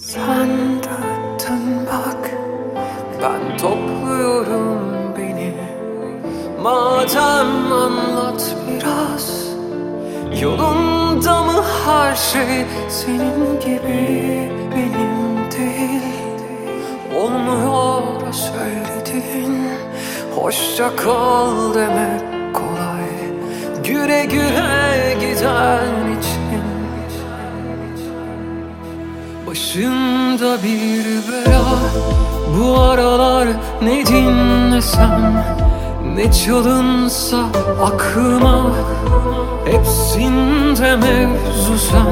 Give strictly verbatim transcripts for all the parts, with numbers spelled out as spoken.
Sen dağıttın bak, ben topluyorum beni. Madem anlat biraz, yolunda mı her şey? Senin gibi benim değil. Olmuyor söyledin, hoşça kal demek kolay. Güle güle giden için başımda bir bela. Bu aralar ne dinlesem, ne çalınsa aklıma, hepsinde mevzu sen.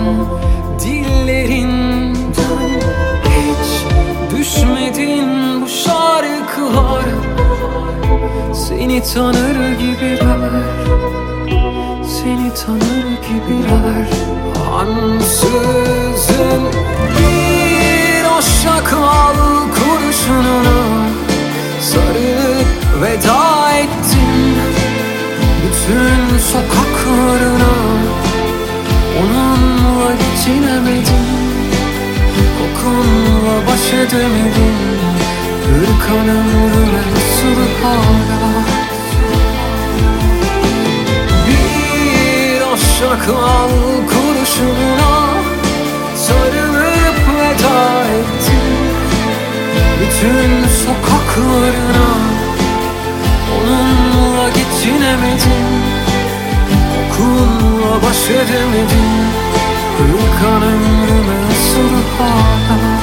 Dillerinden hiç düşmedin bu şarkılar. Seni tanır gibiler, seni tanır gibiler. Ansızın bir hoşça kal kurşununa sarılıp veda ettin bütün sokaklarına. Onunla geçinemedin, kokunla baş edemedin. Hırkan ömrüme asılı hala. Bir hoşça kal kurşununa sarılıp veda ettin bütün sokaklarına. Onunla geçinemedin, kokunla baş edemedin. Hırkan ömrüme asılı hala.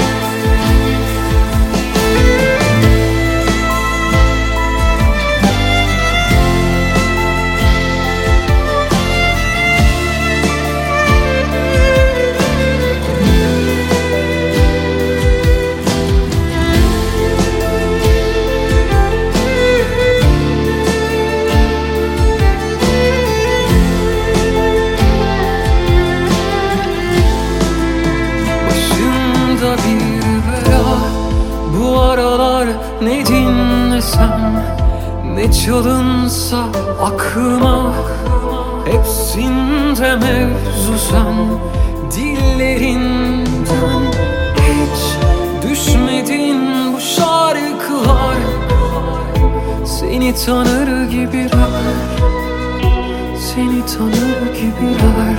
Bir bela, bu aralar ne dinlesem, ne çalınsa aklıma, hepsinde mevzu sen. Dillerinden hiç düşmedin bu şarkılar. Seni tanır gibiler, seni tanır gibiler.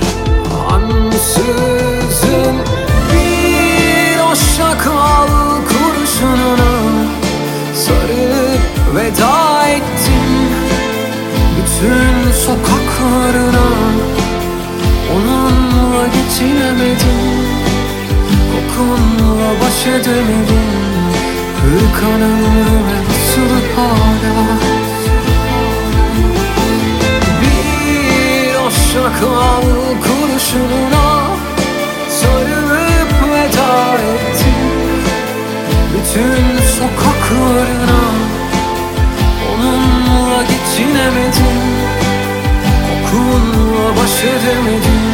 Ansızın hoşça kal kurşununa sarılıp veda ettin bütün sokaklarına. Onunla geçinemedin, kokunla baş edemedin. Hırkan ömrüme asılı hala. Bir hoşça kal kurşununa sarılıp veda ettin bütün sokaklarına. Onunla geçinemedin, kokunla baş edemedin.